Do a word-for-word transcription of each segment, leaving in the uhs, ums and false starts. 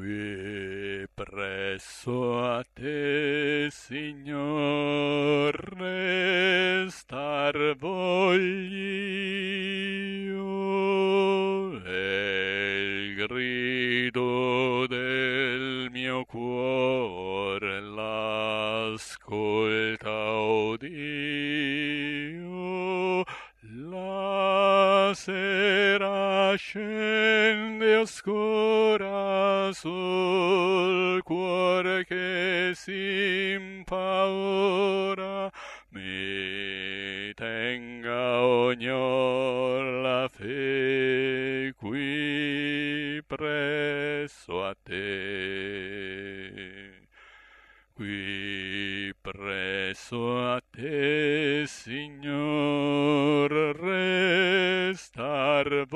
Qui presso a te, Signore, star voglio, e il grido del mio cuore l'ascolta, o Dio. La sera scende oscura sul cuore che si impaura, mi tenga ognor la fe qui presso a te. Qui presso a te, Signor, restar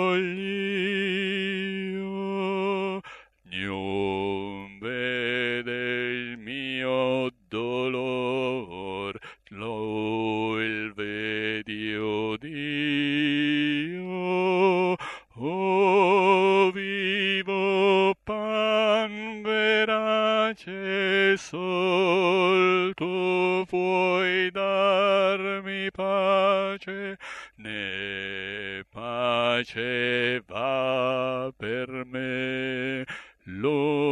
voglio, niun vede il mio dolor, lo il vedi, o Dio. O vivo pan verace, sol tu puoi darmi pace, né pace va per me, lo